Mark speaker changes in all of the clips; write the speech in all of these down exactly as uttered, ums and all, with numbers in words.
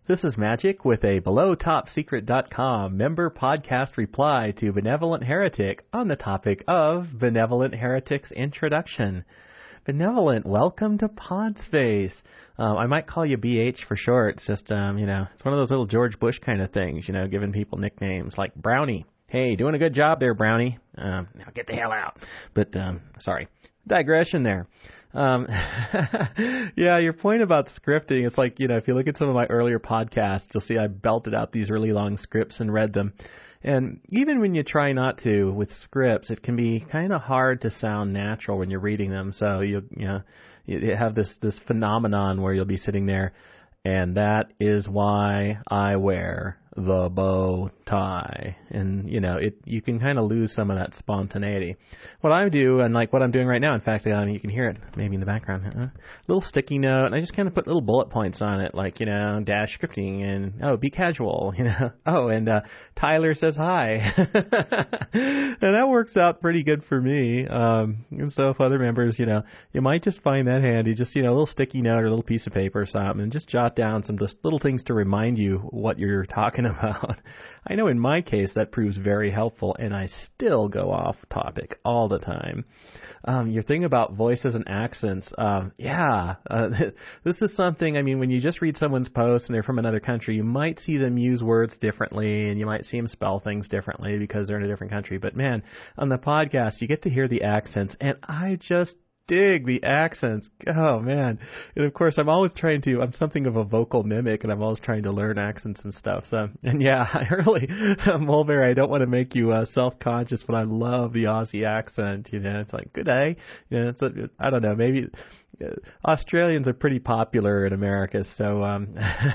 Speaker 1: This is Magic with a below top secret dot com member podcast reply to Benevolent Heretic on the topic of Benevolent Heretic's introduction. Benevolent, welcome to Podspace. Um, I might call you B H for short. It's just, um, you know, it's one of those little George Bush kind of things, you know, giving people nicknames like Brownie. Hey, doing a good job there, Brownie. Um, now get the hell out. But, um, sorry, digression there. Um, yeah, your point about scripting, it's like, you know, if you look at some of my earlier podcasts, you'll see I belted out these really long scripts and read them. And even when you try not to with scripts, it can be kind of hard to sound natural when you're reading them. So you, you know, you have this, this phenomenon where you'll be sitting there, and that is why I wear the bow tie. And, you know, it you can kind of lose some of that spontaneity. What I do, and like what I'm doing right now, in fact, uh, you can hear it maybe in the background, a uh, little sticky note, and I just kind of put little bullet points on it, like, you know, dash scripting, and, oh, be casual, you know, oh, and uh, Tyler says hi. And that works out pretty good for me. Um, and so if other members, you know, you might just find that handy, just, you know, a little sticky note or a little piece of paper or something, and just jot down some just little things to remind you what you're talking about. I know in my case that proves very helpful, and I still go off topic all the time. Um, your thing about voices and accents, um, yeah, uh, this is something, I mean, when you just read someone's post and they're from another country, you might see them use words differently, and you might see them spell things differently because they're in a different country. But man, on the podcast, you get to hear the accents, and I just dig the accents. Oh, man. And of course, I'm always trying to, I'm something of a vocal mimic, and I'm always trying to learn accents and stuff. So, and yeah, I really, Mulberry, I don't want to make you uh, self-conscious, but I love the Aussie accent. You know, it's like, good day. You know, it's a, I don't know, maybe uh, Australians are pretty popular in America. So, um,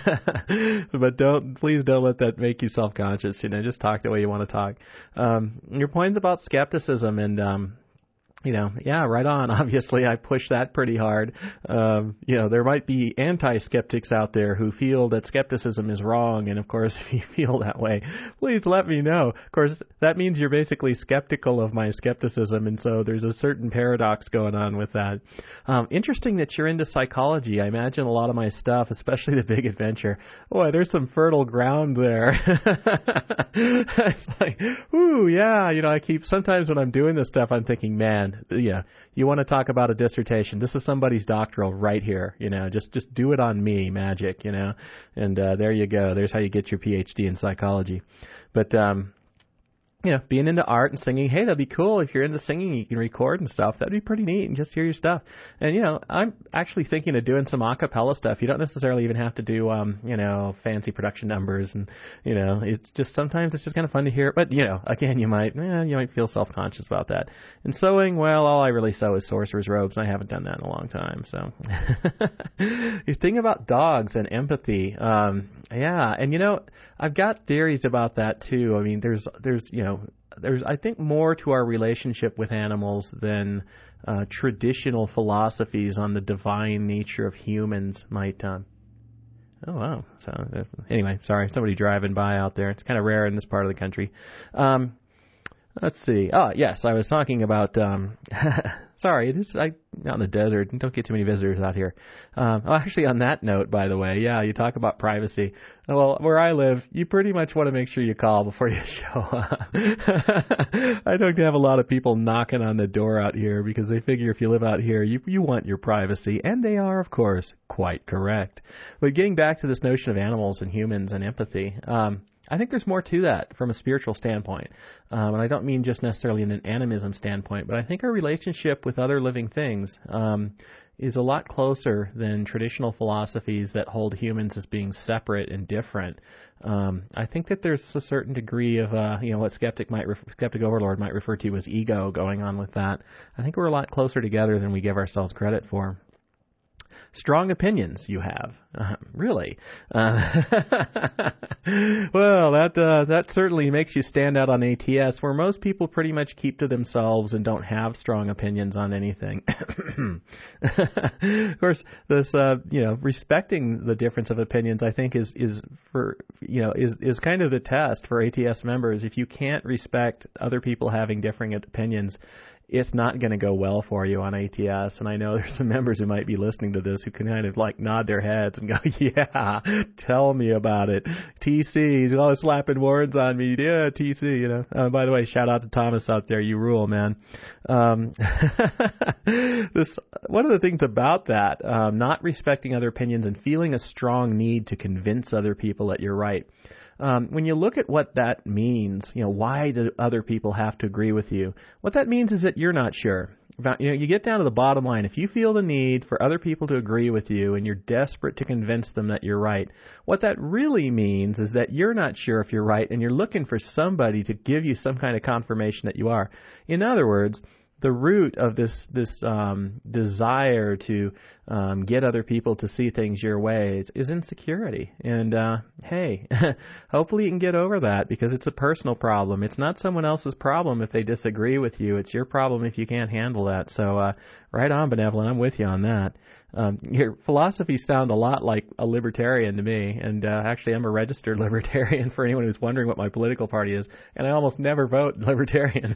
Speaker 1: but don't, please don't let that make you self-conscious. You know, just talk the way you want to talk. Um, your points about skepticism and, um, You know, yeah, right on. Obviously, I push that pretty hard. Um, you know, there might be anti-skeptics out there who feel that skepticism is wrong. And, of course, if you feel that way, please let me know. Of course, that means you're basically skeptical of my skepticism. And so there's a certain paradox going on with that. Um, interesting that you're into psychology. I imagine a lot of my stuff, especially The Big Adventure, boy, there's some fertile ground there. It's like, ooh, yeah. You know, I keep, sometimes when I'm doing this stuff, I'm thinking, man, yeah, you want to talk about a dissertation. This is somebody's doctoral right here, you know, just just do it on me, Magic, you know, and uh, there you go. There's how you get your P H D in psychology. But, um, you know, being into art and singing, hey, that'd be cool. If you're into singing, you can record and stuff. That'd be pretty neat, and just hear your stuff. And, you know, I'm actually thinking of doing some a cappella stuff. You don't necessarily even have to do, um, you know, fancy production numbers. And, you know, it's just sometimes it's just kind of fun to hear. But, you know, again, you might, eh, you might feel self-conscious about that. And sewing, well, all I really sew is sorcerer's robes, and I haven't done that in a long time. So your thing about dogs and empathy, um, yeah, and, you know, I've got theories about that too. I mean, there's, there's, you know, there's, I think, more to our relationship with animals than uh, traditional philosophies on the divine nature of humans might. Um, oh wow! So uh, anyway, sorry, somebody driving by out there. It's kind of rare in this part of the country. Um, let's see. Oh yes, I was talking about. Um, Sorry, it is I, out in the desert. Don't get too many visitors out here. Um, oh, actually, on that note, by the way, yeah, you talk about privacy. Well, where I live, you pretty much want to make sure you call before you show up. I don't have a lot of people knocking on the door out here because they figure if you live out here, you you want your privacy, and they are, of course, quite correct. But getting back to this notion of animals and humans and empathy, um, I think there's more to that from a spiritual standpoint. Um, and I don't mean just necessarily in an animism standpoint, but I think our relationship with other living things um, is a lot closer than traditional philosophies that hold humans as being separate and different. Um, I think that there's a certain degree of, uh, you know, what skeptic might, ref- skeptic overlord might refer to as ego going on with that. I think we're a lot closer together than we give ourselves credit for. Strong opinions you have. Uh, really? Uh, well, that uh, that certainly makes you stand out on A T S, where most people pretty much keep to themselves and don't have strong opinions on anything. Of course, this uh, you know, respecting the difference of opinions, I think, is is for you know is is kind of the test for A T S members. If you can't respect other people having differing opinions, it's not going to go well for you on A T S. And I know there's some members who might be listening to this who can kind of like nod their heads and go, yeah, tell me about it. T C, he's always slapping words on me. Yeah, T C, you know. Uh, by the way, shout out to Thomas out there. You rule, man. Um, this one of the things about that, um, not respecting other opinions and feeling a strong need to convince other people that you're right. Um, when you look at what that means, you know, why do other people have to agree with you? What that means is that you're not sure. About, you know, you get down to the bottom line. If you feel the need for other people to agree with you and you're desperate to convince them that you're right, what that really means is that you're not sure if you're right and you're looking for somebody to give you some kind of confirmation that you are. In other words, the root of this this um, desire to um, get other people to see things your way is, is insecurity. And uh, hey, hopefully you can get over that because it's a personal problem. It's not someone else's problem if they disagree with you. It's your problem if you can't handle that. So uh, right on, Benevolent. I'm with you on that. Um, your philosophies sound a lot like a libertarian to me, and uh, actually I'm a registered libertarian for anyone who's wondering what my political party is, and I almost never vote libertarian.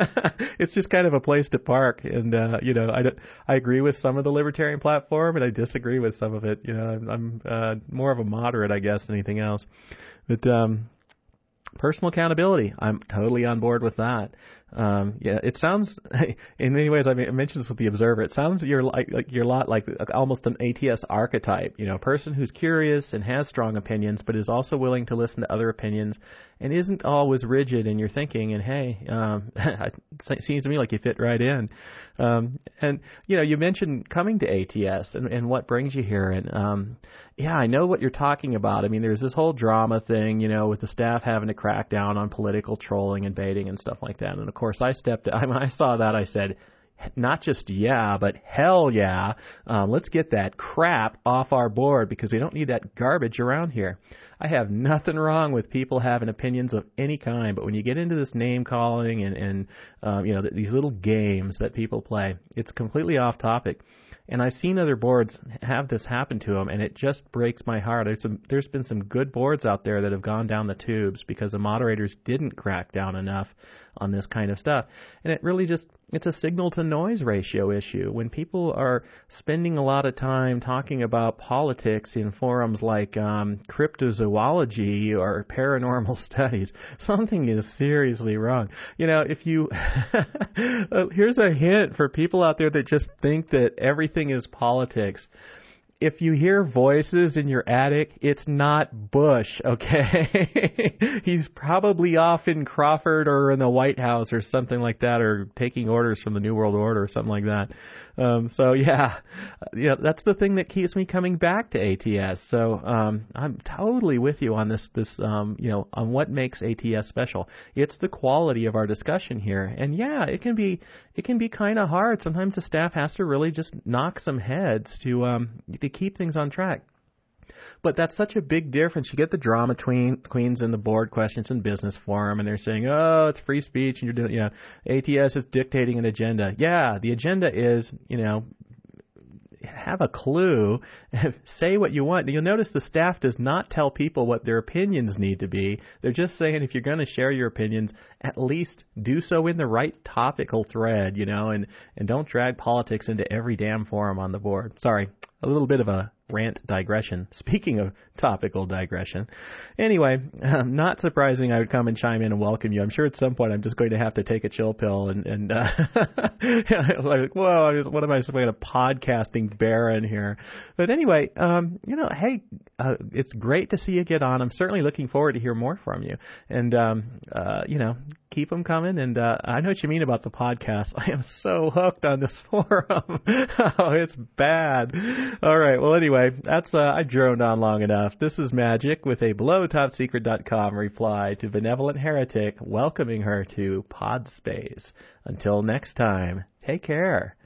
Speaker 1: It's just kind of a place to park, and uh, you know, I, I agree with some of the libertarian platform, and I disagree with some of it. You know, I'm, I'm uh, more of a moderate, I guess, than anything else. But um, personal accountability, I'm totally on board with that. Um, yeah, it sounds, in many ways, I mentioned this with the Observer, it sounds you're like, like you're a lot like almost an A T S archetype, you know, a person who's curious and has strong opinions, but is also willing to listen to other opinions and isn't always rigid in your thinking. And hey, um, it seems to me like you fit right in. Um, and, you know, you mentioned coming to A T S and, and what brings you here. And, um, yeah, I know what you're talking about. I mean, there's this whole drama thing, you know, with the staff having to crack down on political trolling and baiting and stuff like that. And of course, I stepped, I, when I saw that, I said, not just yeah, but hell yeah, um, let's get that crap off our board because we don't need that garbage around here. I have nothing wrong with people having opinions of any kind, but when you get into this name calling and, and um, you know, th- these little games that people play, it's completely off topic. And I've seen other boards have this happen to them, and it just breaks my heart. There's, some, there's been some good boards out there that have gone down the tubes because the moderators didn't crack down enough on this kind of stuff. And it really just, it's a signal to noise ratio issue. When people are spending a lot of time talking about politics in forums like um, cryptozoology or paranormal studies, something is seriously wrong. You know, if you, here's a hint for people out there that just think that everything is politics. If you hear voices in your attic, it's not Bush, okay? He's probably off in Crawford or in the White House or something like that, or taking orders from the New World Order or something like that. Um, so yeah, yeah, that's the thing that keeps me coming back to A T S. So um, I'm totally with you on this. This um, you know, on what makes A T S special. It's the quality of our discussion here, and yeah, it can be it can be kind of hard. Sometimes the staff has to really just knock some heads to um, to keep things on track. But that's such a big difference. You get the drama tween, queens in the board questions and business forum, and they're saying, oh, it's free speech, and you're doing, you know, A T S is dictating an agenda. Yeah, the agenda is, you know, have a clue, say what you want. You'll notice the staff does not tell people what their opinions need to be. They're just saying if you're going to share your opinions, at least do so in the right topical thread, you know, and, and don't drag politics into every damn forum on the board. Sorry, a little bit of a rant digression. Speaking of topical digression. Anyway, um, not surprising I would come and chime in and welcome you. I'm sure at some point I'm just going to have to take a chill pill and, and uh, like, whoa, what am I supposed to podcasting baron here? But anyway, um, you know, hey, uh, it's great to see you get on. I'm certainly looking forward to hear more from you. And, um, uh, you know, keep them coming. And uh, I know what you mean about the podcast. I am so hooked on this forum. Oh, it's bad. All right. Well, anyway, that's uh, I droned on long enough. This is Magic with a below top secret dot com reply to Benevolent Heretic welcoming her to Podspace. Until next time, take care.